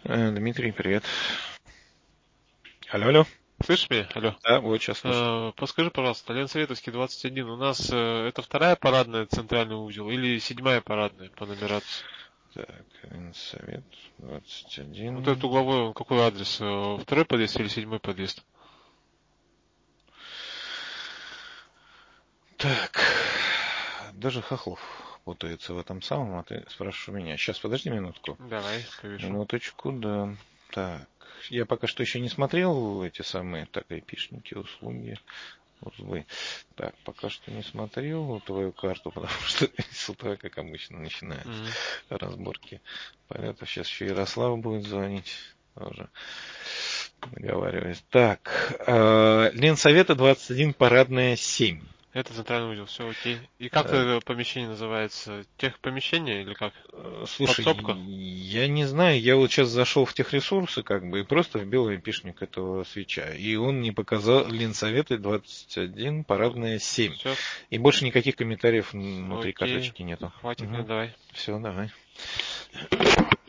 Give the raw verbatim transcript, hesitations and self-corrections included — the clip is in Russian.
Э, Дмитрий, привет. Алло, алло. Слышишь меня? Алло. Да, вот сейчас слышу. Э, Подскажи, пожалуйста, Ленсоветовский двадцать один. У нас э, это вторая парадная центральный узел или седьмая парадная по нумерации? Так, совет двадцать Вот один. этот угловой, он какой адрес? Э, Второй подъезд или седьмой подъезд? Так, даже Хохлов путается в этом самом, а ты спрашиваешь у меня. Сейчас, подожди минутку. Давай, повешу. Минуточку, да. Так, я пока что еще не смотрел эти самые, так, айпишники, услуги, узлы. Так, пока что не смотрел твою карту, потому что с утра, как обычно, начинаются Мгм. разборки полетов. Сейчас еще Ярослав будет звонить тоже. Договариваюсь. Так, э, Ленсовета двадцать один, парадная семь. Это центральный узел, все окей. И как Э, это помещение называется? Техпомещение или как? э, Слушай, Подсобка? я не знаю, я вот сейчас зашел в техресурсы, как бы, и просто вбил айпишник этого свеча, и он мне показал Ленсоветы двадцать один, парадная семь. Все, И больше никаких комментариев внутри окей. карточки нету. Хватит мне, Угу. давай. Все, давай.